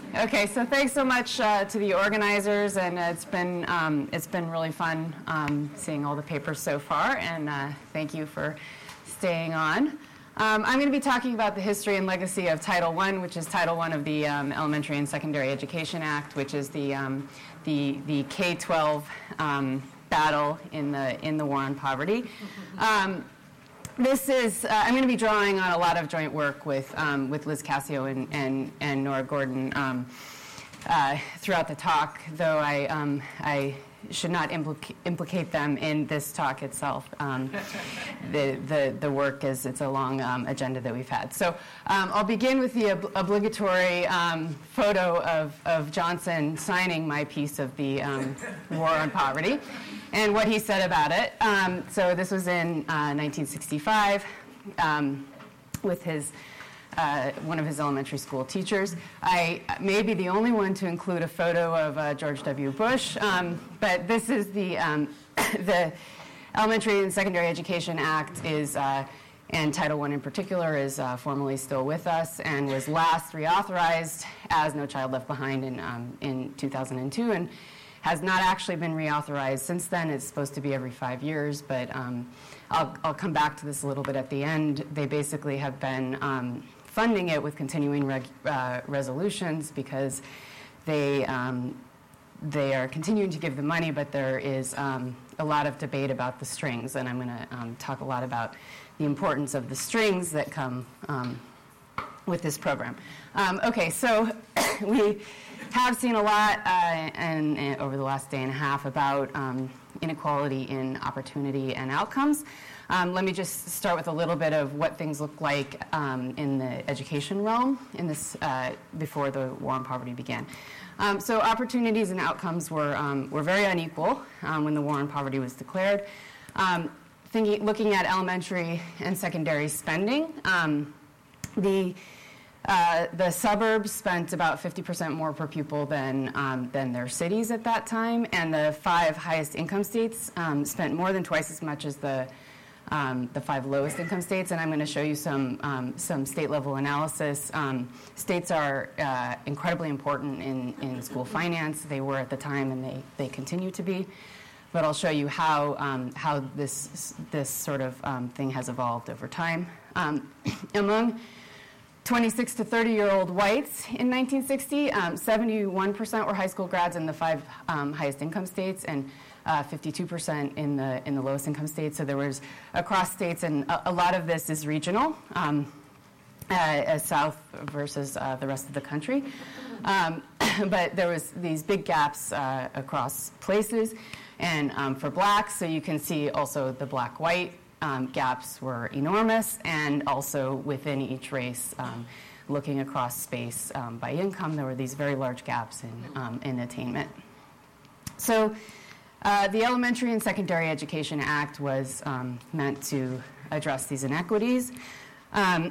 Okay, so thanks so much to the organizers, and it's been really fun seeing all the papers so far, and thank you for staying on. I'm going to be talking about the history and legacy of Title I, which is Title I of the Elementary and Secondary Education Act, which is the K-12 battle in the war on poverty. This is I'm going to be drawing on a lot of joint work with Liz Cassio and Nora Gordon throughout the talk, though I should not implicate them in this talk itself. The work it's a long agenda that we've had. So I'll begin with the obligatory photo of Johnson signing my piece of the War on Poverty and what he said about it. So this was in 1965 with his one of his elementary school teachers. I may be the only one to include a photo of George W. Bush, but this is the Elementary and Secondary Education Act is, and Title I in particular, is formally still with us and was last reauthorized as No Child Left Behind in 2002, and has not actually been reauthorized since then. It's supposed to be every 5 years, but I'll come back to this a little bit at the end. They basically have been funding it with continuing resolutions because they are continuing to give the money, but there is a lot of debate about the strings, and I'm going to talk a lot about the importance of the strings that come with this program. Okay, so we have seen a lot over the last day and a half about inequality in opportunity and outcomes. Let me just start with a little bit of what things look like in the education realm in this before the war on poverty began. So opportunities and outcomes were very unequal when the war on poverty was declared. Looking at elementary and secondary spending, the suburbs spent about 50% more per pupil than their cities at that time, and the 5 highest income states spent more than twice as much as the 5 lowest income states. And I'm going to show you some state-level analysis. States are incredibly important in school finance. They were at the time, and they continue to be. But I'll show you how this sort of thing has evolved over time. Among 26 to 30-year-old whites in 1960, 71% were high school grads in the 5 highest income states, and 52% in the lowest income states. So there was across states, and a lot of this is regional, South versus the rest of the country. But there was these big gaps across places, and for blacks, so you can see also the black-white gaps were enormous, and also within each race, looking across space by income, there were these very large gaps in attainment. So the Elementary and Secondary Education Act was meant to address these inequities, and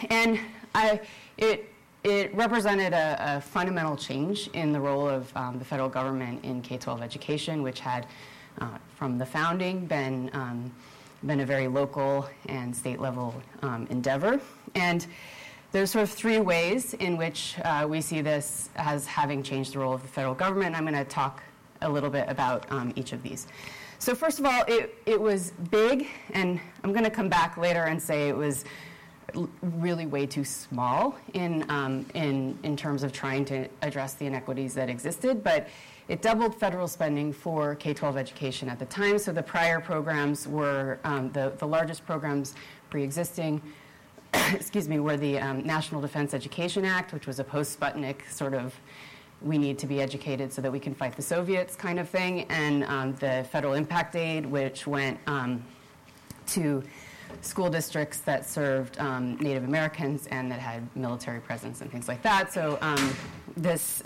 it represented a fundamental change in the role of the federal government in K-12 education, which had, from the founding, been a very local and state-level endeavor. And there's sort of 3 ways in which we see this as having changed the role of the federal government. I'm going to talk a little bit about each of these. So first of all, it was big, and I'm going to come back later and say it was really way too small in terms of trying to address the inequities that existed, but it doubled federal spending for K-12 education at the time. So the prior programs were, the largest programs pre-existing, were the National Defense Education Act, which was a post-Sputnik sort of, we need to be educated so that we can fight the Soviets kind of thing, and the Federal Impact Aid, which went to school districts that served Native Americans and that had military presence and things like that. So this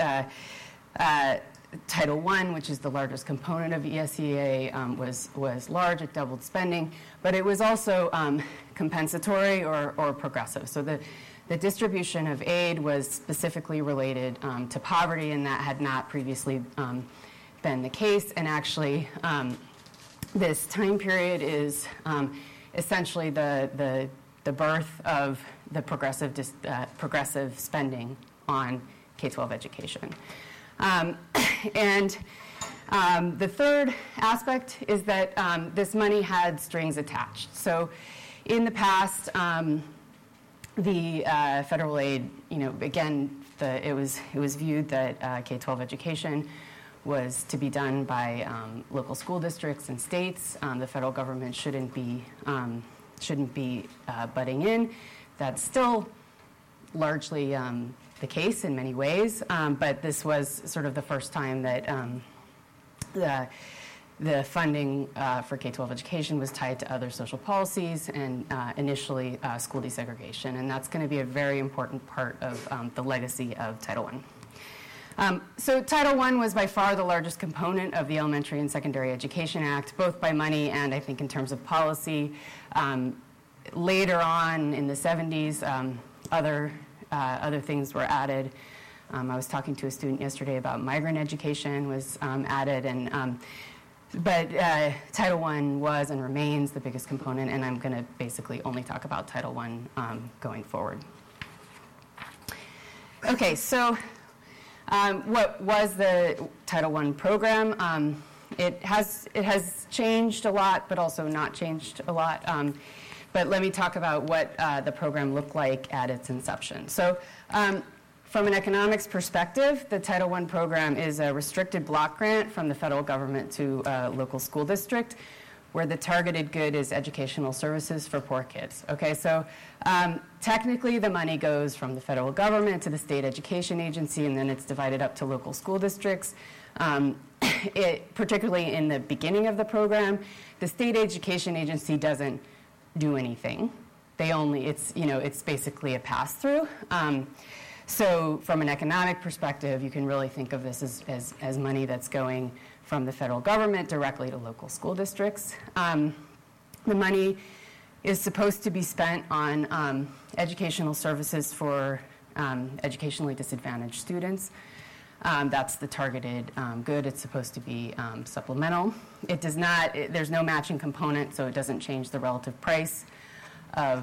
Title I, which is the largest component of ESEA, was large. It doubled spending, but it was also compensatory or progressive. So the distribution of aid was specifically related to poverty, and that had not previously been the case. And actually, this time period is essentially the birth of the progressive spending on K-12 education. The third aspect is that this money had strings attached. So in the past, the federal aid, again, it was viewed that K-12 education was to be done by local school districts and states. The federal government shouldn't be butting in. That's still largely the case in many ways, but this was sort of the first time that the funding for K-12 education was tied to other social policies and initially school desegregation, and that's going to be a very important part of the legacy of Title I. So Title I was by far the largest component of the Elementary and Secondary Education Act, both by money and I think in terms of policy. Later on in the 70s, other things were added. I was talking to a student yesterday about migrant education was added, but Title I was and remains the biggest component, and I'm going to basically only talk about Title I going forward. Okay, so what was the Title I program? It has changed a lot, but also not changed a lot. But let me talk about what the program looked like at its inception. So from an economics perspective, the Title I program is a restricted block grant from the federal government to a local school district where the targeted good is educational services for poor kids. Okay, so technically the money goes from the federal government to the state education agency, and then it's divided up to local school districts. Particularly in the beginning of the program, the state education agency doesn't do anything. It's basically a pass-through. So from an economic perspective, you can really think of this as money that's going from the federal government directly to local school districts. The money is supposed to be spent on educational services for educationally disadvantaged students. That's the targeted good. It's supposed to be supplemental. It does not, there's no matching component, so it doesn't change the relative price of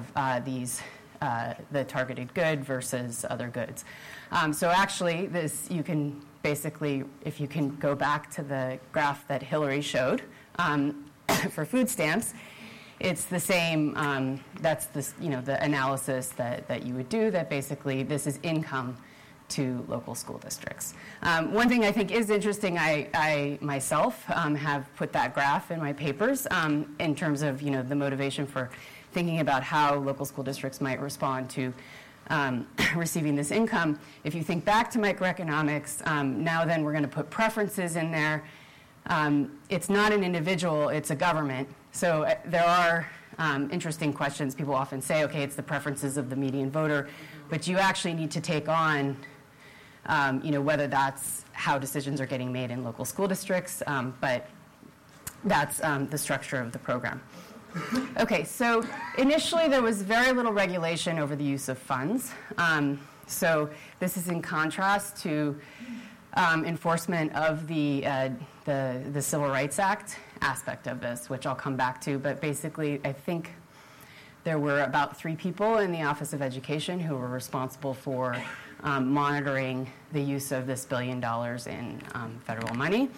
the targeted good versus other goods. So actually, you can basically, if you can go back to the graph that Hillary showed for food stamps, it's the same, that's the analysis that you would do, that basically this is income to local school districts. One thing I think is interesting, I myself have put that graph in my papers in terms of the motivation for thinking about how local school districts might respond to receiving this income. If you think back to microeconomics, now then we're going to put preferences in there. It's not an individual, it's a government. So there are interesting questions. People often say, okay, it's the preferences of the median voter, but you actually need to take on whether that's how decisions are getting made in local school districts, but that's the structure of the program. Okay, so initially there was very little regulation over the use of funds. So this is in contrast to enforcement of the Civil Rights Act aspect of this, which I'll come back to. But basically, I think there were about 3 people in the Office of Education who were responsible for monitoring the use of this $1 billion in federal money.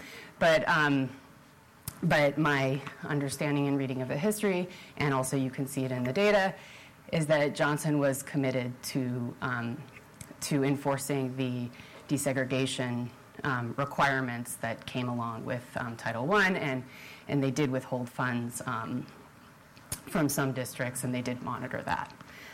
But my understanding and reading of the history, and also you can see it in the data, is that Johnson was committed to enforcing the desegregation requirements that came along with Title I, and they did withhold funds from some districts, and they did monitor that.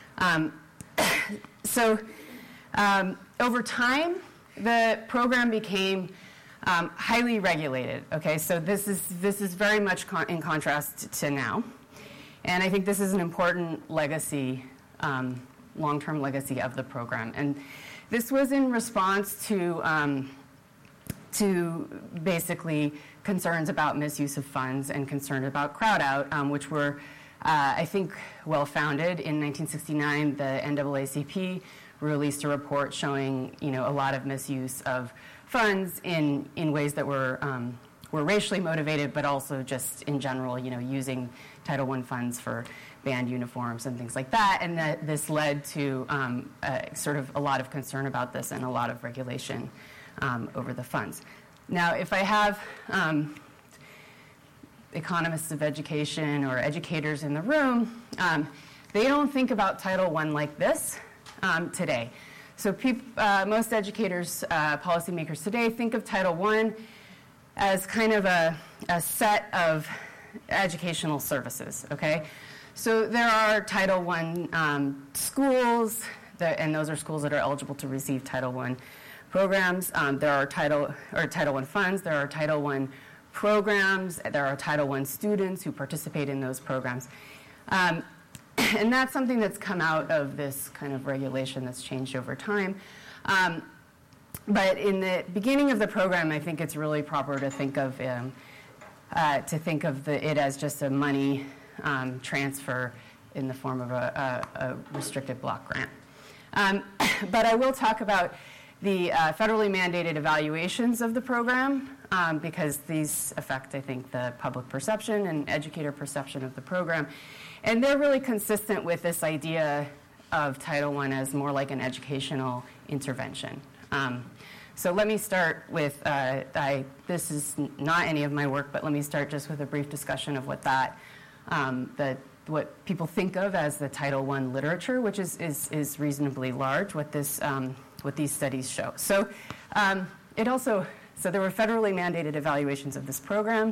So over time, the program became highly regulated. Okay, so this is very much in contrast to now, and I think this is an important legacy, long-term legacy of the program. And this was in response to basically concerns about misuse of funds and concerns about crowd out, which were, I think, well-founded. In 1969, the NAACP released a report showing, a lot of misuse of funds in ways that were were racially motivated, but also just in general, using Title I funds for band uniforms and things like that. And that this led to sort of a lot of concern about this and a lot of regulation over the funds. Now, if I have economists of education or educators in the room, they don't think about Title I like this today. So most educators, policymakers today, think of Title I as kind of a set of educational services, okay? So there are Title I schools, and those are schools that are eligible to receive Title I programs. There are Title I funds. There are Title I programs. There are Title I students who participate in those programs. And that's something that's come out of this kind of regulation that's changed over time. But in the beginning of the program, I think it's really proper to think of it as just a money transfer in the form of a restricted block grant. But I will talk about the federally mandated evaluations of the program because these affect, I think, the public perception and educator perception of the program. And they're really consistent with this idea of Title I as more like an educational intervention. So let me start with, this is not any of my work, but let me start just with a brief discussion of what what people think of as the Title I literature, which is reasonably large, what these studies show. So so there were federally mandated evaluations of this program.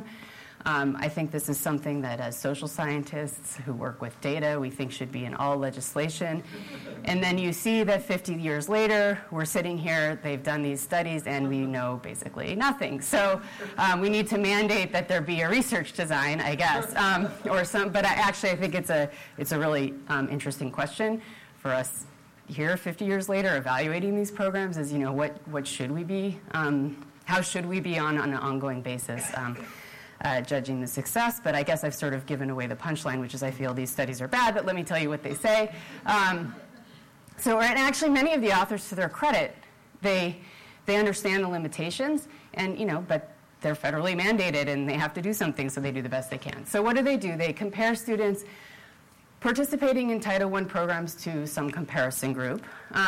I think this is something that as social scientists who work with data, we think should be in all legislation. And then you see that 50 years later, we're sitting here, they've done these studies, and we know basically nothing. So we need to mandate that there be a research design, I guess, but I think it's a really interesting question for us here 50 years later evaluating these programs is, what should we be, how should we be on an ongoing basis judging the success, but I guess I've sort of given away the punchline, which is I feel these studies are bad, but let me tell you what they say. And actually many of the authors, to their credit, they understand the limitations, and but they're federally mandated and they have to do something, so they do the best they can. So what do? They compare students participating in Title I programs to some comparison group,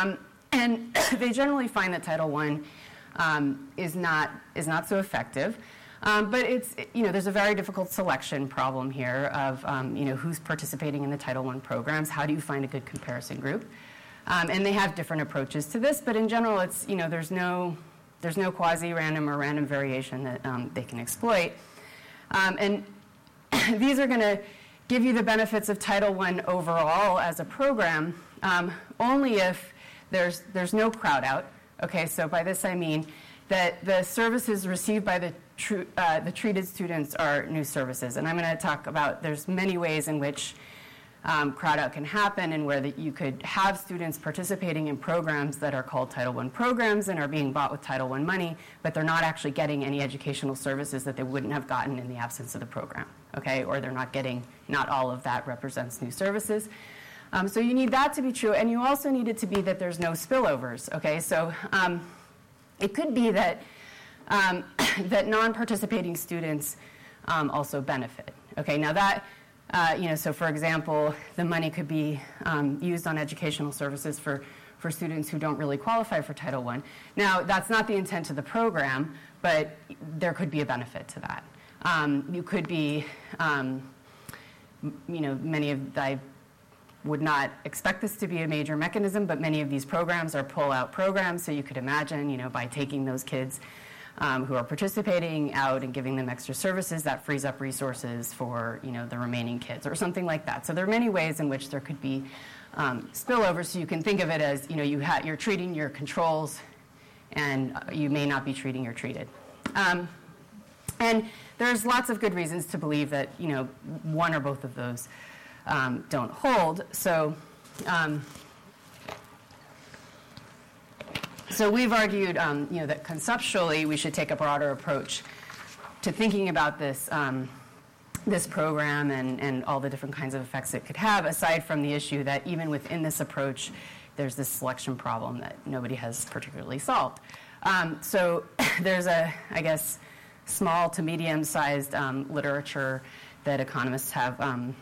and they generally find that Title I is not so effective. But there's a very difficult selection problem here of, who's participating in the Title I programs. How do you find a good comparison group? And they have different approaches to this, but in general, it's, there's no quasi-random or random variation that they can exploit. And these are going to give you the benefits of Title I overall as a program, only if there's no crowd out. Okay, so by this I mean that the services received by the treated students are new services. And I'm going to talk about, there's many ways in which crowd out can happen, and where you could have students participating in programs that are called Title I programs and are being bought with Title I money, but they're not actually getting any educational services that they wouldn't have gotten in the absence of the program, okay? Or they're not getting, not all of that represents new services. So you need that to be true, and you also need it to be that there's no spillovers, okay? So it could be that that non-participating students also benefit. Okay, now that, so for example, the money could be used on educational services for students who don't really qualify for Title I. Now, that's not the intent of the program, but there could be a benefit to that. You could be, I would not expect this to be a major mechanism, but many of these programs are pull-out programs, so you could imagine, by taking those kids who are participating out and giving them extra services, that frees up resources for, the remaining kids or something like that. So there are many ways in which there could be spillover, so you can think of it as, you're treating your controls and you may not be treating your treated. And there's lots of good reasons to believe that, one or both of those don't hold. So we've argued, that conceptually we should take a broader approach to thinking about this program and all the different kinds of effects it could have, aside from the issue that even within this approach, there's this selection problem that nobody has particularly solved. So there's small to medium-sized literature that economists have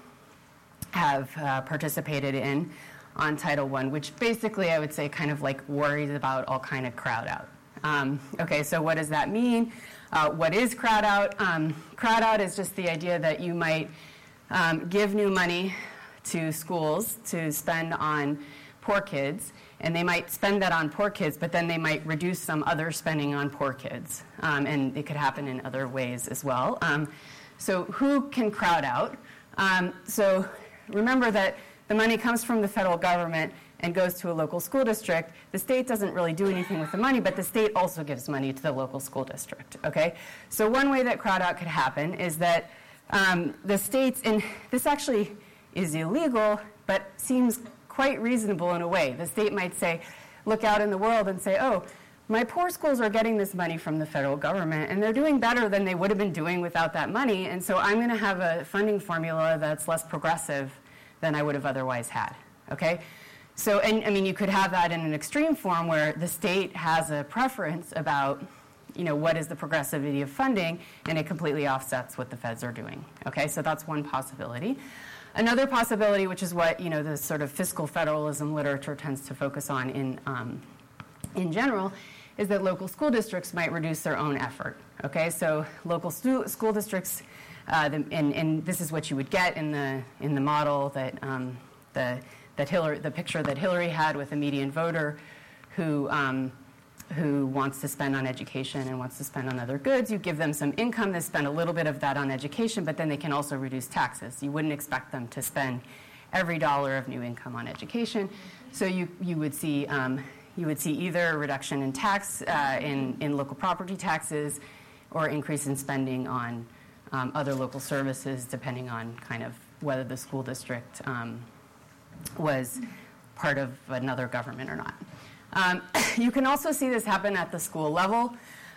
participated in on Title I, which basically I would say kind of like worries about all kind of crowd out. Okay, so what does that mean? What is crowd out? Crowd out is just the idea that you might give new money to schools to spend on poor kids, and they might spend that on poor kids, but then they might reduce some other spending on poor kids. And it could happen in other ways as well. So who can crowd out? So remember that the money comes from the federal government and goes to a local school district. The state doesn't really do anything with the money, but the state also gives money to the local school district, okay? So one way that crowd out could happen is that the states, and this actually is illegal, but seems quite reasonable in a way. The state might say, look out in the world and say, oh, my poor schools are getting this money from the federal government, and they're doing better than they would have been doing without that money, and so I'm going to have a funding formula that's less progressive than I would have otherwise had, okay? So, and I mean, you could have that in an extreme form where the state has a preference about, what is the progressivity of funding, and it completely offsets what the feds are doing, okay? So that's one possibility. Another possibility, which is what, the sort of fiscal federalism literature tends to focus on in general, is that local school districts might reduce their own effort, okay? So local school districts, and this is what you would get in the model that the picture that Hillary had with a median voter who wants to spend on education and wants to spend on other goods. You give them some income, they spend a little bit of that on education, but then they can also reduce taxes. You wouldn't expect them to spend every dollar of new income on education. So you would see either a reduction in tax in local property taxes or increase in spending on other local services, depending on kind of whether the school district was part of another government or not. You can also see this happen at the school level.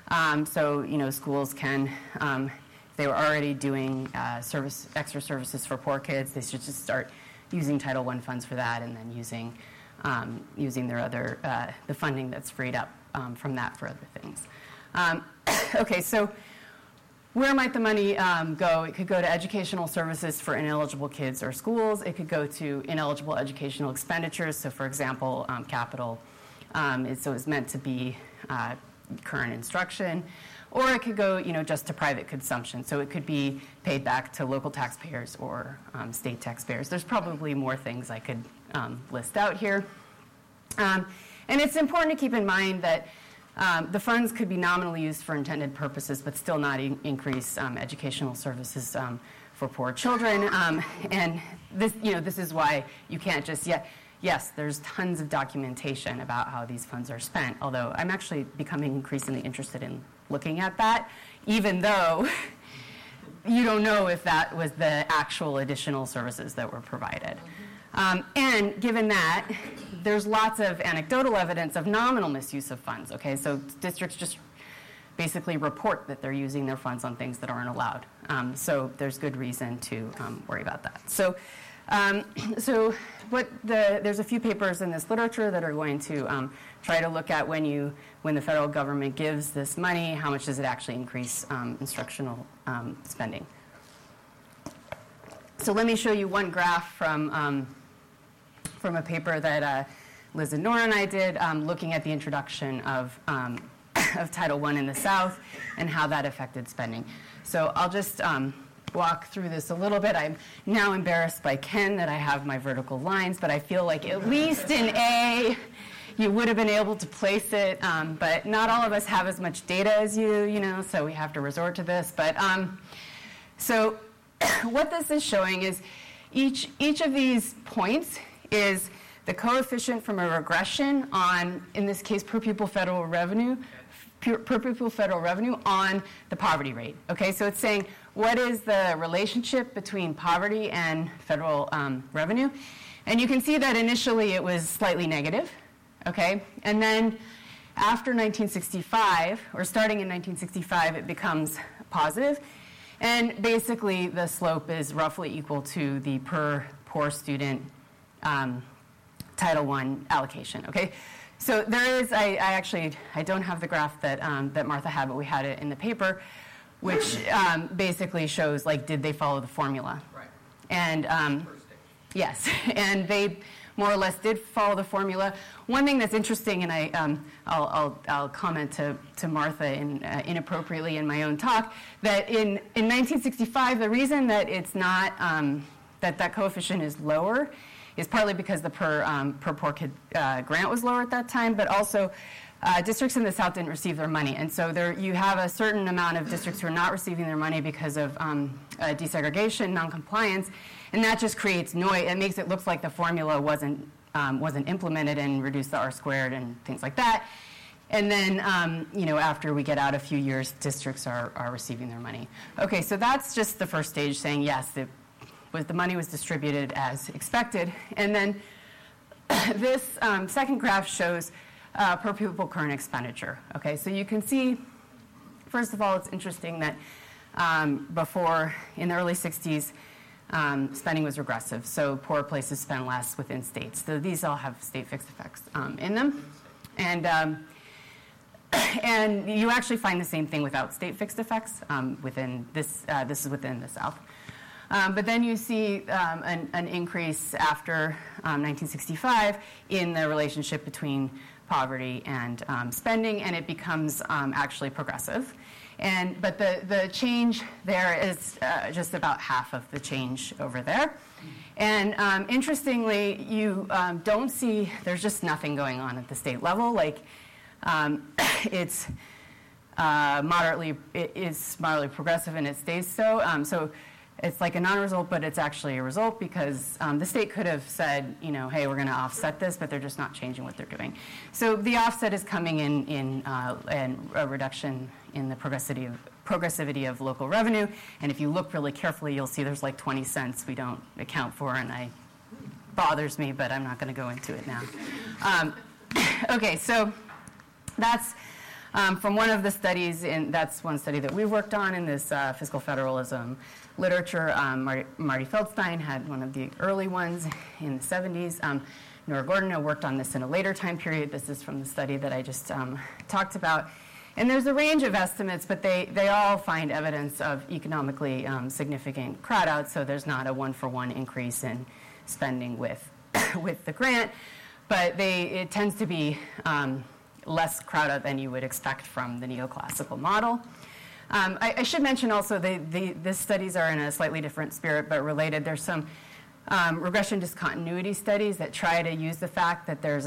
So, schools can, if they were already doing extra services for poor kids, they should just start using Title I funds for that, and then using their other, the funding that's freed up from that for other things. Okay, so where might the money go? It could go to educational services for ineligible kids or schools. It could go to ineligible educational expenditures. So, for example, capital. So it's meant to be current instruction. Or it could go, just to private consumption. So it could be paid back to local taxpayers or state taxpayers. There's probably more things I could list out here. And it's important to keep in mind that the funds could be nominally used for intended purposes, but still not increase educational services for poor children. And this is why you can't just yes, there's tons of documentation about how these funds are spent. Although I'm actually becoming increasingly interested in looking at that, even though you don't know if that was the actual additional services that were provided. And given that, there's lots of anecdotal evidence of nominal misuse of funds, okay? So districts just basically report that they're using their funds on things that aren't allowed. So there's good reason to worry about that. So there's a few papers in this literature that are going to try to look at when the federal government gives this money, how much does it actually increase instructional spending. So let me show you one graph from a paper that Liz and Nora and I did, looking at the introduction of Title I in the South and how that affected spending. So I'll just walk through this a little bit. I'm now embarrassed by Ken that I have my vertical lines, but I feel like at least in A, you would have been able to place it, but not all of us have as much data as you, so we have to resort to this. But so what this is showing is each of these points is the coefficient from a regression on, in this case, per pupil federal revenue on the poverty rate. Okay, so it's saying what is the relationship between poverty and federal revenue, and you can see that initially it was slightly negative. Okay, and then after 1965, or starting in 1965, it becomes positive, and basically the slope is roughly equal to the per poor student Title I allocation. Okay, so there is, I don't have the graph that Martha had, but we had it in the paper, which basically shows, like, did they follow the formula? Right. And yes, and they more or less did follow the formula. One thing that's interesting, and I'll comment to Martha inappropriately in my own talk, that in 1965, the reason that it's not that coefficient is lower is partly because the per poor kid grant was lower at that time, but also districts in the South didn't receive their money. And so you have a certain amount of districts who are not receiving their money because of desegregation, noncompliance, and that just creates noise. It makes it look like the formula wasn't implemented and reduced the R squared and things like that. And then, after we get out a few years, districts are receiving their money. Okay, so that's just the first stage saying, yes, the money was distributed as expected. And then this second graph shows per pupil current expenditure. Okay, so you can see, first of all, it's interesting that before, in the early 60s, spending was regressive. So poor places spend less within states. So these all have state fixed effects in them. And you actually find the same thing without state fixed effects within this. This is within the South. But then you see an increase after 1965 in the relationship between poverty and spending, and it becomes actually progressive. But the change there is just about half of the change over there. And interestingly, you don't see, there's just nothing going on at the state level. Like, it's moderately progressive, and it stays so. So it's like a non-result, but it's actually a result because the state could have said, hey, we're going to offset this, but they're just not changing what they're doing. So the offset is coming in a reduction in the progressivity of local revenue. And if you look really carefully, you'll see there's like 20 cents we don't account for, and it bothers me, but I'm not going to go into it now. Okay, so that's from one of the studies, and that's one study that we worked on in this fiscal federalism literature. Marty Feldstein had one of the early ones in the 70s. Nora Gordon worked on this in a later time period. This is from the study that I just talked about. And there's a range of estimates, but they all find evidence of economically significant crowd out, so there's not a one-for-one increase in spending with the grant, but it tends to be less crowd out than you would expect from the neoclassical model. I should mention also these studies are in a slightly different spirit but related. There's some regression discontinuity studies that try to use the fact that there's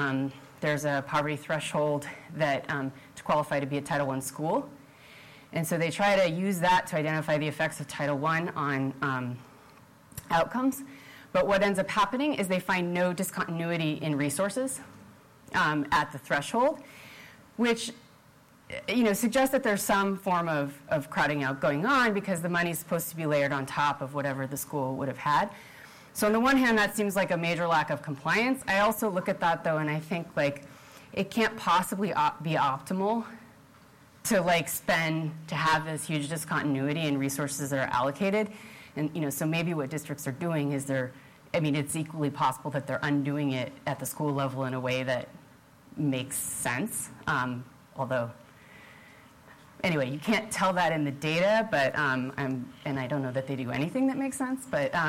a poverty threshold that to qualify to be a Title I school. And so they try to use that to identify the effects of Title I on outcomes. But what ends up happening is they find no discontinuity in resources at the threshold, which suggests that there's some form of crowding out going on because the money is supposed to be layered on top of whatever the school would have had. So on the one hand, that seems like a major lack of compliance. I also look at that, though, and I think, it can't possibly be optimal to, spend, to have this huge discontinuity in resources that are allocated. And, so maybe what districts are doing is it's equally possible that they're undoing it at the school level in a way that makes sense. Although, anyway, you can't tell that in the data, but, and I don't know that they do anything that makes sense,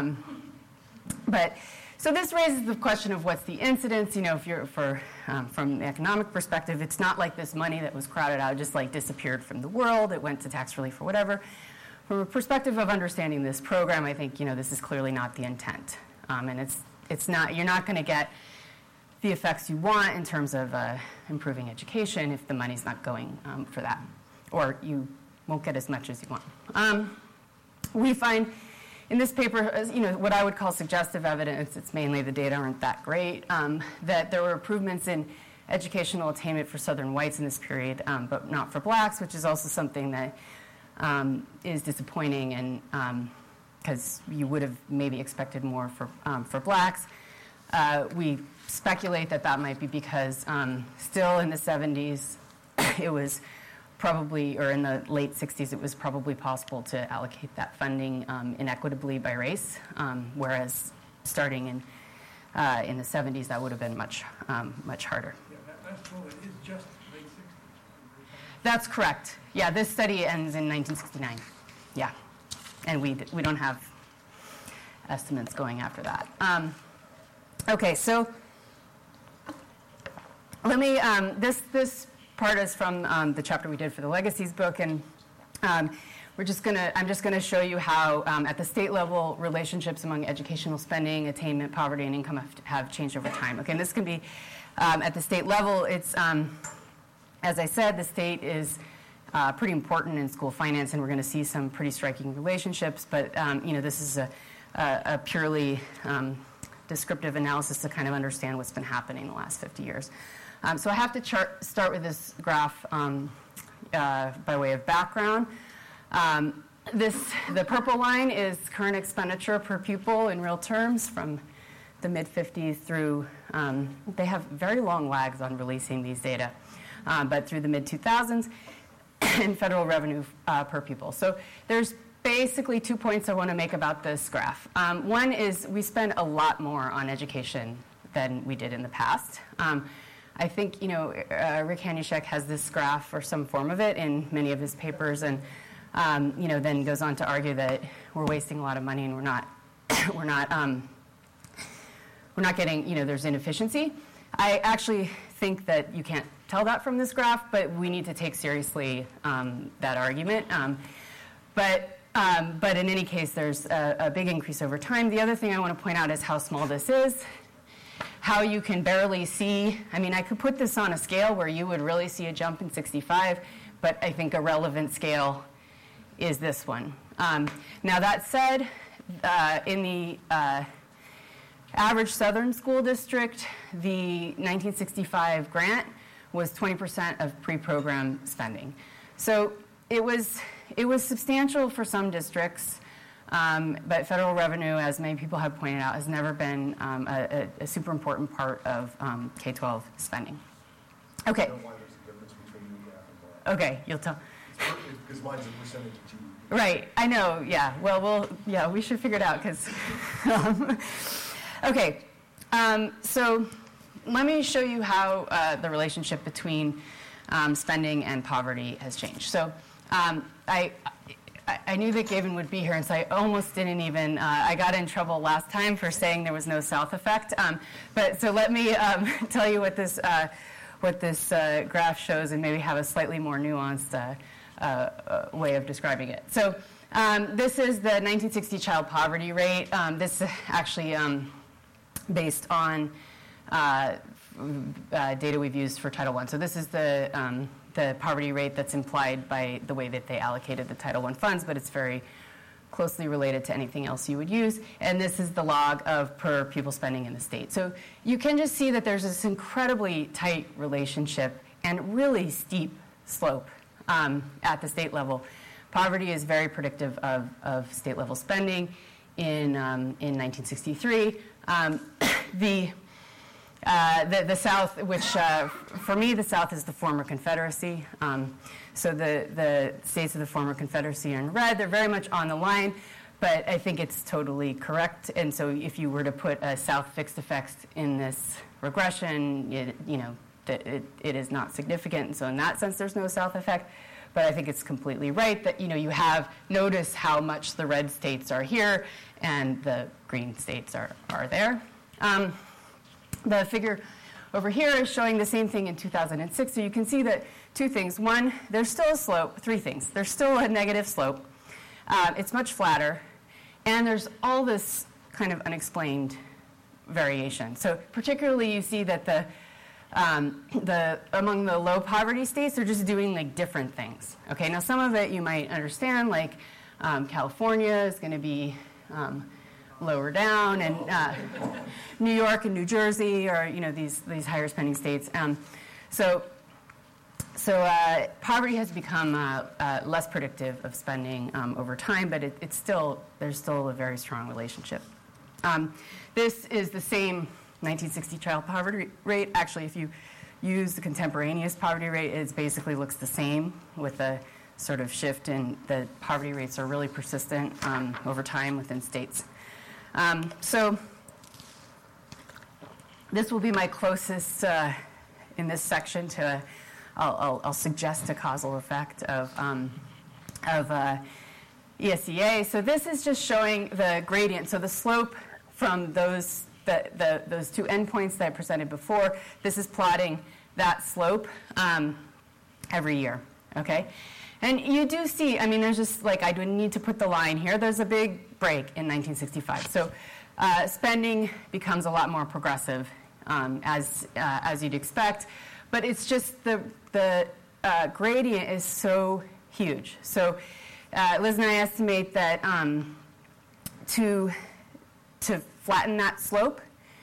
so this raises the question of what's the incidence. If you're from the economic perspective, it's not like this money that was crowded out just disappeared from the world. It went to tax relief or whatever. From a perspective of understanding this program, I think this is clearly not the intent, and it's not. You're not going to get the effects you want in terms of improving education if the money's not going for that, or you won't get as much as you want. We find in this paper, what I would call suggestive evidence, it's mainly the data aren't that great, that there were improvements in educational attainment for Southern whites in this period, but not for blacks, which is also something that is disappointing, and because you would have maybe expected more for blacks. We speculate that might be because still in the 70s, it was probably, or in the late 60s, it was probably possible to allocate that funding inequitably by race, whereas starting in the 70s, that would have been much harder. Yeah, that's true. It is just late 60s. That's correct. Yeah, this study ends in 1969. Yeah, and we don't have estimates going after that. Okay, so let me. This part is from the chapter we did for the Legacies book, and I'm just gonna show you how at the state level relationships among educational spending, attainment, poverty, and income have changed over time. Okay, and this can be at the state level. It's as I said, the state is pretty important in school finance, and we're going to see some pretty striking relationships. But this is a purely descriptive analysis to kind of understand what's been happening the last 50 years. So I have to start with this graph by way of background. The purple line is current expenditure per pupil in real terms from the mid-50s through, they have very long lags on releasing these data, but through the mid-2000s, and federal revenue per pupil. So there's basically 2 points I want to make about this graph. One is we spend a lot more on education than we did in the past. I think, Rick Hanushek has this graph or some form of it in many of his papers, and then goes on to argue that we're wasting a lot of money and we're not getting, there's inefficiency. I actually think that you can't tell that from this graph, but we need to take seriously that argument. But in any case, there's a big increase over time. The other thing I want to point out is how small this is, how you can barely see. I mean, I could put this on a scale where you would really see a jump in 65, but I think a relevant scale is this one. Now, that said, in the average Southern school district, the 1965 grant was 20% of pre-program spending. So it was substantial for some districts, but federal revenue, as many people have pointed out, has never been a super important part of K-12 spending. Okay. I don't know why there's a difference between the graph and black. Okay, you'll tell. Because mine's a percentage of GDP. Right, I know, yeah. Well, we should figure it out, because... Okay, so let me show you how the relationship between spending and poverty has changed. So I knew that Gavin would be here, and so I almost didn't even, I got in trouble last time for saying there was no South effect. But so let me tell you what this graph shows, and maybe have a slightly more nuanced way of describing it. So this is the 1960 child poverty rate. This is actually based on data we've used for Title I. So this is the poverty rate that's implied by the way that they allocated the Title I funds, but it's very closely related to anything else you would use. And this is the log of per pupil spending in the state. So you can just see that there's this incredibly tight relationship and really steep slope at the state level. Poverty is very predictive of state level spending in 1963. The South, which for me, the South is the former Confederacy. So the states of the former Confederacy are in red. They're very much on the line, but I think it's totally correct. And so if you were to put a South fixed effect in this regression, it is not significant. And so in that sense, there's no South effect. But I think it's completely right that, you have, notice how much the red states are here and the green states are there. The figure over here is showing the same thing in 2006. So you can see that two things. One, there's still a slope. Three things. There's still a negative slope. It's much flatter. And there's all this kind of unexplained variation. So particularly you see that among the low poverty states, they're just doing like different things. Okay, now some of it you might understand, like California is going to be lower down, and New York and New Jersey are these higher spending states. So poverty has become less predictive of spending over time, but there's still a very strong relationship. This is the same 1960 child poverty rate. Actually, if you use the contemporaneous poverty rate, it basically looks the same with a sort of shift in the poverty rates are really persistent over time within states. So this will be my closest in this section to I'll suggest a causal effect of ESEA. So this is just showing the gradient. So the slope from those two endpoints that I presented before. This is plotting that slope every year. Okay, and you do see. I mean, there's just like I don't need to put the line here. There's a big break in 1965. So spending becomes a lot more progressive as you'd expect, but it's just the gradient is so huge. So Liz and I estimate that to flatten that slope,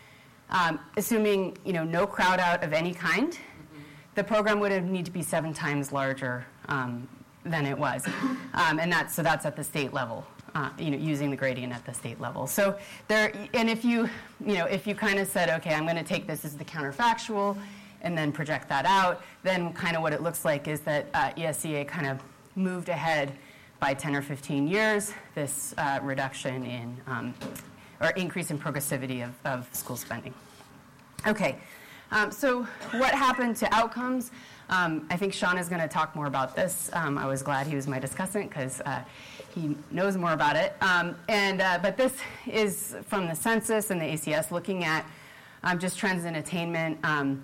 assuming no crowd out of any kind, the program would need to be 7 times larger than it was, and that's at the state level. Using the gradient at the state level. So there, and if you kind of said, okay, I'm going to take this as the counterfactual, and then project that out, then kind of what it looks like is that ESEA kind of moved ahead by 10 or 15 years. This reduction in or increase in progressivity of school spending. Okay, so what happened to outcomes? I think Sean is going to talk more about this. I was glad he was my discussant because he knows more about it. But this is from the census and the ACS looking at just trends in attainment.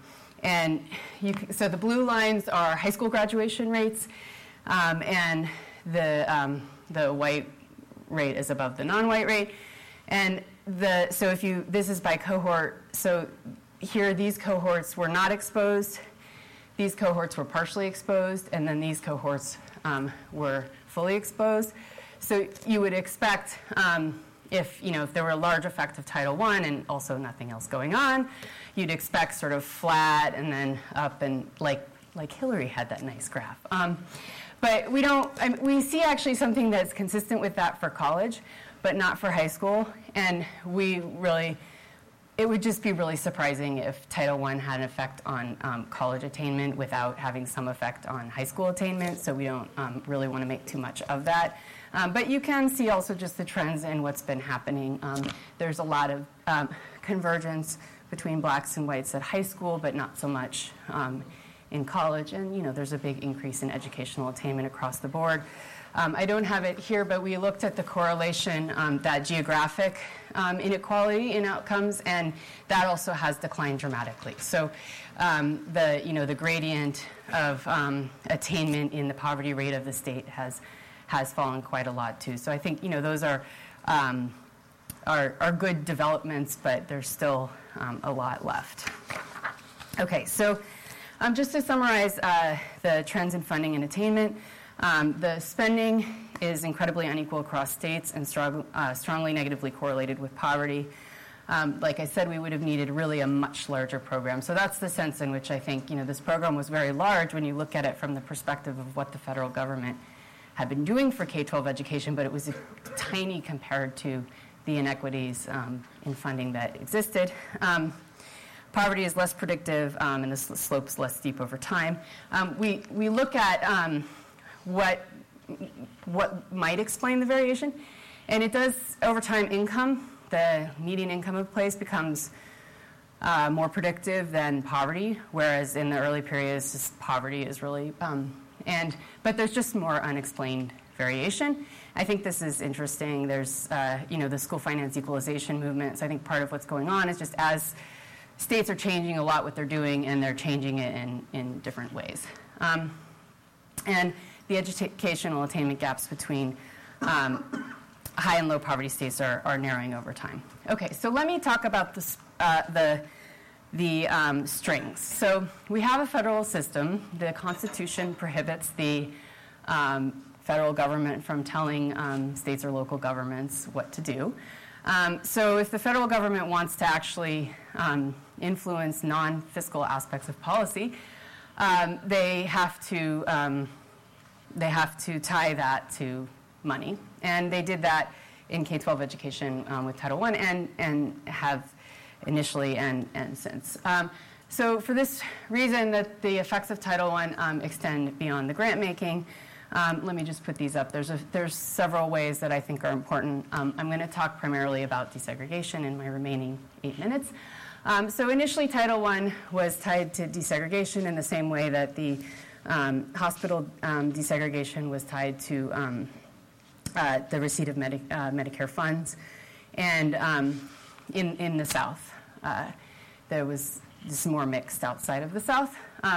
So the blue lines are high school graduation rates, and the white rate is above the non-white rate. And this is by cohort. So here, these cohorts were not exposed. These cohorts were partially exposed, and then these cohorts were fully exposed. So you would expect if there were a large effect of Title I and also nothing else going on, you'd expect sort of flat and then up, and like Hillary had that nice graph. But we don't. We see actually something that's consistent with that for college, but not for high school. And it would just be really surprising if Title I had an effect on college attainment without having some effect on high school attainment. So we don't really want to make too much of that. But you can see also just the trends in what's been happening. There's a lot of convergence between blacks and whites at high school, but not so much in college. And there's a big increase in educational attainment across the board. I don't have it here, but we looked at the correlation, that geographic inequality in outcomes, and that also has declined dramatically. So the gradient of attainment in the poverty rate of the state has fallen quite a lot too. So I think those are good developments, but there's still a lot left. Okay, so just to summarize the trends in funding and attainment. The spending is incredibly unequal across states and strongly negatively correlated with poverty. Like I said, we would have needed really a much larger program. So that's the sense in which I think this program was very large when you look at it from the perspective of what the federal government had been doing for K-12 education, but it was tiny compared to the inequities in funding that existed. Poverty is less predictive, and the slope is less steep over time. We look at what might explain the variation, and it does over time. Income, the median income of a place becomes more predictive than poverty, whereas in the early periods, just poverty is really but there's just more unexplained variation. I think this is interesting. There's the school finance equalization movement. So I think part of what's going on is just as states are changing a lot what they're doing, and they're changing it in different ways. And the educational attainment gaps between high and low poverty states are narrowing over time. Okay, so let me talk about the strings. So we have a federal system. The Constitution prohibits the federal government from telling states or local governments what to do. So if the federal government wants to actually influence non-fiscal aspects of policy, they have to tie that to money. And they did that in K-12 education with Title I and have initially and since. So for this reason that the effects of Title I extend beyond the grant making, let me just put these up. There's several ways that I think are important. I'm going to talk primarily about desegregation in my remaining 8 minutes. So initially, Title I was tied to desegregation in the same way that the hospital desegregation was tied to the receipt of Medicare funds. And in the South, there was this more mixed outside of the South.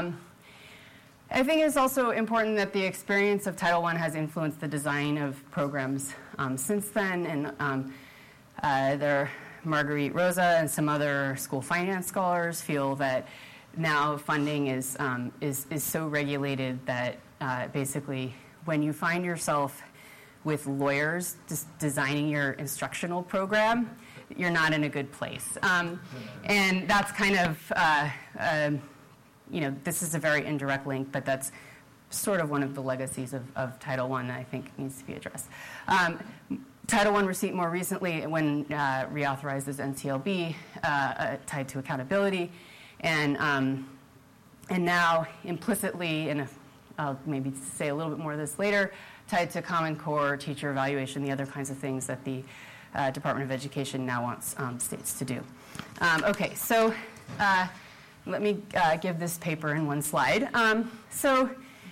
I think it's also important that the experience of Title I has influenced the design of programs since then. And Marguerite Rosa and some other school finance scholars feel that now funding is so regulated that basically when you find yourself with lawyers designing your instructional program, you're not in a good place. And that's kind of, this is a very indirect link, but that's sort of one of the legacies of Title I that I think needs to be addressed. Title I receipt more recently, when reauthorized as NCLB, tied to accountability, and now implicitly, and I'll maybe say a little bit more of this later, tied to Common Core, teacher evaluation, the other kinds of things that the Department of Education now wants states to do. Okay, so let me give this paper in one slide. So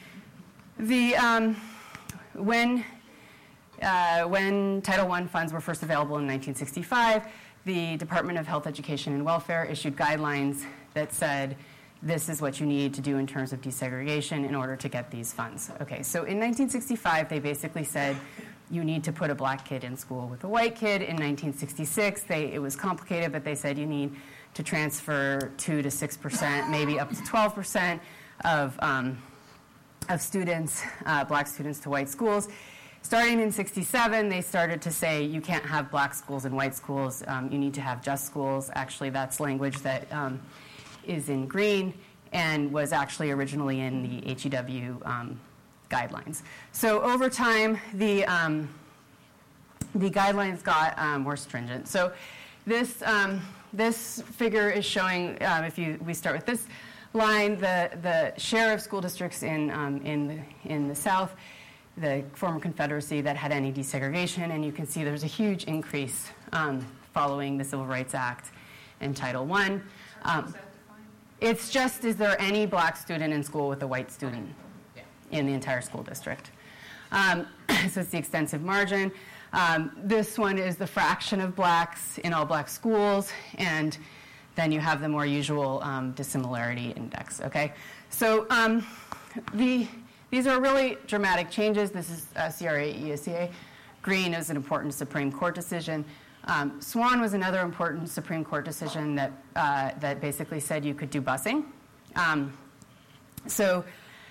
when Title I funds were first available in 1965, the Department of Health, Education, and Welfare issued guidelines that said, this is what you need to do in terms of desegregation in order to get these funds. Okay, so in 1965, they basically said, you need to put a black kid in school with a white kid. In 1966, it was complicated, but they said you need to transfer 2 to 6%, maybe up to 12% of students, black students, to white schools. Starting in 67, they started to say you can't have black schools and white schools. You need to have just schools. Actually, that's language that is in green and was actually originally in the HEW guidelines. So over time, the guidelines got more stringent. So this figure is showing, we start with this line, the share of school districts in the South, the former Confederacy, that had any desegregation, and you can see there's a huge increase following the Civil Rights Act and Title I. It's just, is there any black student in school with a white student in the entire school district? So it's the extensive margin. This one is the fraction of blacks in all black schools, and then you have the more usual dissimilarity index, okay? So these are really dramatic changes. This is CRA-ESEA. Green is an important Supreme Court decision. Swan was another important Supreme Court decision that basically said you could do busing. So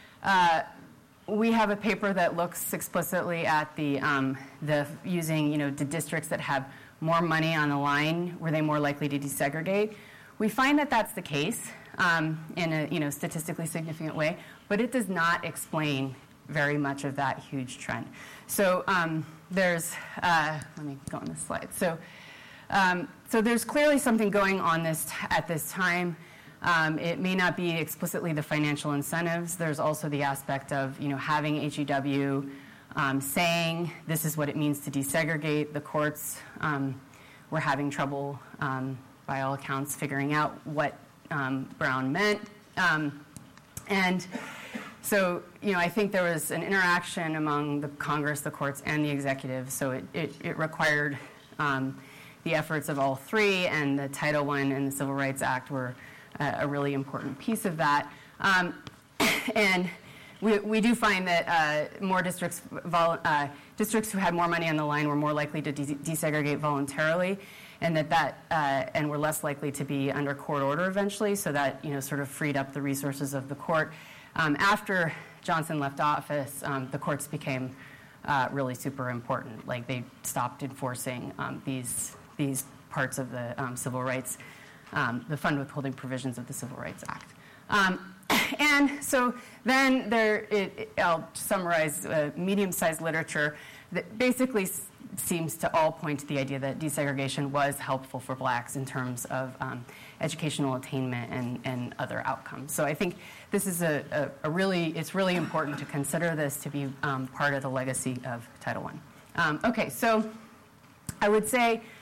we have a paper that looks explicitly at the using the districts that have more money on the line, were they more likely to desegregate? We find that that's the case in a statistically significant way, but it does not explain very much of that huge trend. So there's let me go on this slide. So there's clearly something going on at this time. It may not be explicitly the financial incentives. There's also the aspect of having HEW saying this is what it means to desegregate. The courts were having trouble, by all accounts, figuring out what Brown meant. And so, I think there was an interaction among the Congress, the courts, and the executive. So it required the efforts of all three, and the Title I and the Civil Rights Act were a really important piece of that. And we do find that more districts who had more money on the line were more likely to desegregate voluntarily, and and were less likely to be under court order eventually. So that sort of freed up the resources of the court. After Johnson left office, the courts became really super important. Like they stopped enforcing these parts of the civil rights, the fund withholding provisions of the Civil Rights Act. And so then I'll summarize medium-sized literature that basically seems to all point to the idea that desegregation was helpful for blacks in terms of educational attainment and other outcomes. So I think this is it's really important to consider this to be part of the legacy of Title I. Okay, so I would say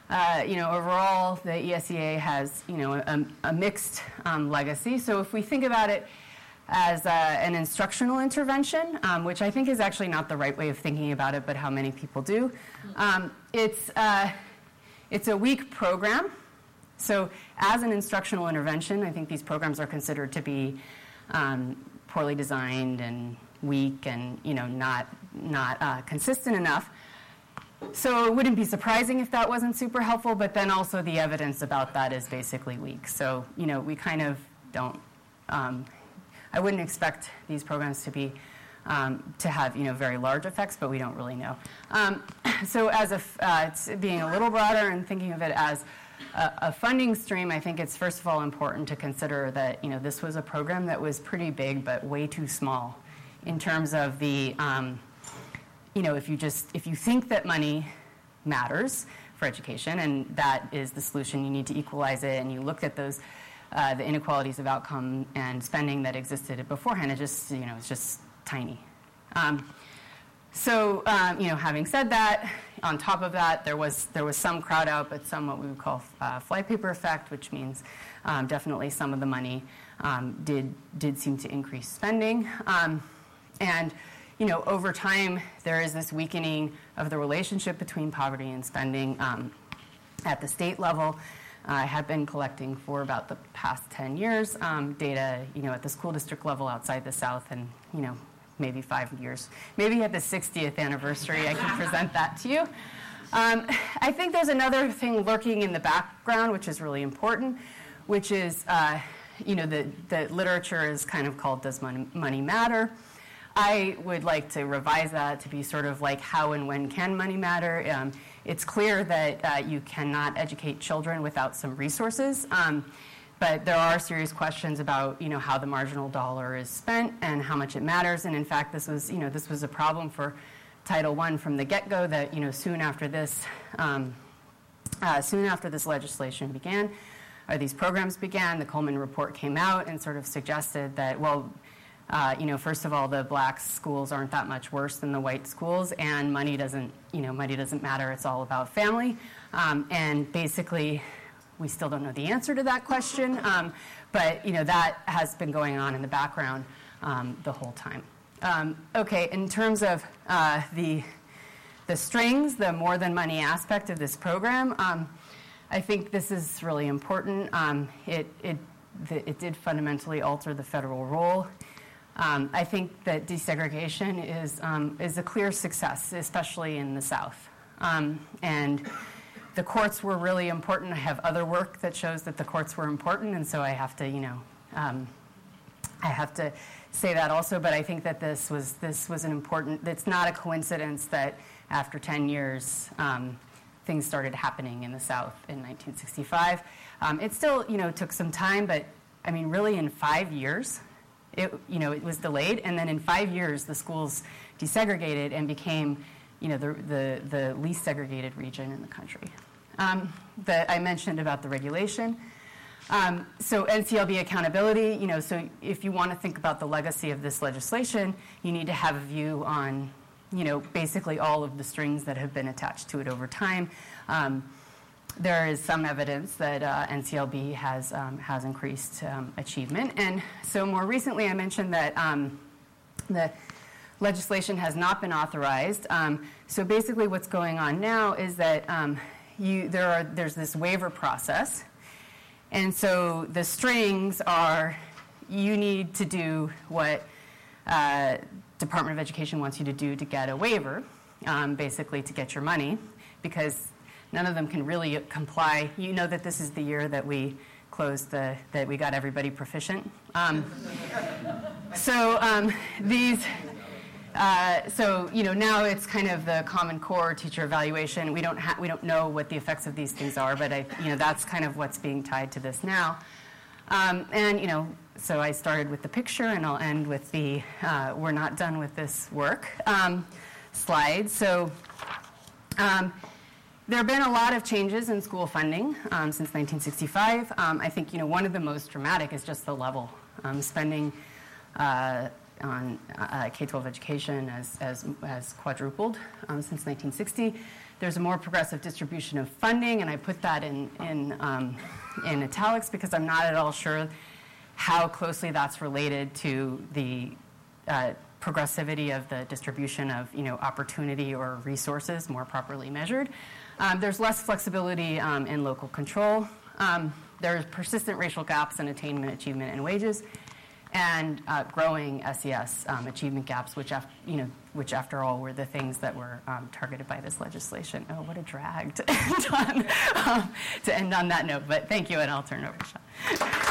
overall, the ESEA has, a mixed legacy. So if we think about it as an instructional intervention, which I think is actually not the right way of thinking about it, but how many people do, it's a weak program. So as an instructional intervention, I think these programs are considered to be poorly designed and weak and, not consistent enough. So it wouldn't be surprising if that wasn't super helpful, but then also the evidence about that is basically weak. So, we kind of don't, I wouldn't expect these programs to be, to have, very large effects, but we don't really know. So as it's being a little broader and thinking of it as a funding stream, I think it's first of all important to consider that, this was a program that was pretty big, but way too small in terms of the, if you think that money matters for education and that is the solution, you need to equalize it, and you look at those, the inequalities of outcome and spending that existed beforehand, it's just tiny. Having said that, on top of that, there was some crowd out, but some what we would call flypaper effect, which means definitely some of the money did seem to increase spending. Over time, there is this weakening of the relationship between poverty and spending at the state level. I have been collecting for about the past 10 years data, at the school district level outside the South, and, maybe 5 years. Maybe at the 60th anniversary, I can present that to you. I think there's another thing lurking in the background, which is really important, which is, the literature is kind of called Does Money Matter? I would like to revise that to be sort of like how and when can money matter. It's clear that you cannot educate children without some resources, but there are serious questions about how the marginal dollar is spent and how much it matters. And in fact, this was a problem for Title I from the get-go. That soon after this legislation began, or these programs began, the Coleman report came out and sort of suggested that first of all, the black schools aren't that much worse than the white schools, and money doesn't matter. It's all about family. And basically, we still don't know the answer to that question, but that has been going on in the background the whole time. In terms of the strings, the more than money aspect of this program, I think this is really important. It did fundamentally alter the federal role. I think that desegregation is a clear success, especially in the South. And the courts were really important. I have other work that shows that the courts were important, and so I have to say that also. But I think that this was an important. It's not a coincidence that after 10 years, things started happening in the South in 1965. It still took some time, but I mean, really in 5 years. It was delayed, and then in 5 years, the schools desegregated and became, the least segregated region in the country. That I mentioned about the regulation. So NCLB accountability, so if you want to think about the legacy of this legislation, you need to have a view on, basically all of the strings that have been attached to it over time. There is some evidence that NCLB has increased achievement. And so more recently, I mentioned that the legislation has not been authorized. So basically what's going on now is that there's this waiver process. And so the strings are, you need to do what Department of Education wants you to do to get a waiver, basically to get your money, because none of them can really comply. You know that this is the year that we closed that we got everybody proficient. Now it's kind of the Common Core teacher evaluation. We don't know what the effects of these things are, but that's kind of what's being tied to this now. So I started with the picture, and I'll end with the we're not done with this work slide. So. There have been a lot of changes in school funding since 1965. I think one of the most dramatic is just the level. Spending K-12 education has quadrupled since 1960. There's a more progressive distribution of funding, and I put that in italics because I'm not at all sure how closely that's related to the progressivity of the distribution of opportunity or resources more properly measured. There's less flexibility in local control. There's persistent racial gaps in attainment, achievement, and wages, and growing SES achievement gaps, which after all were the things that were targeted by this legislation. Oh, what a drag to end on that note. But thank you, and I'll turn it over to Sean.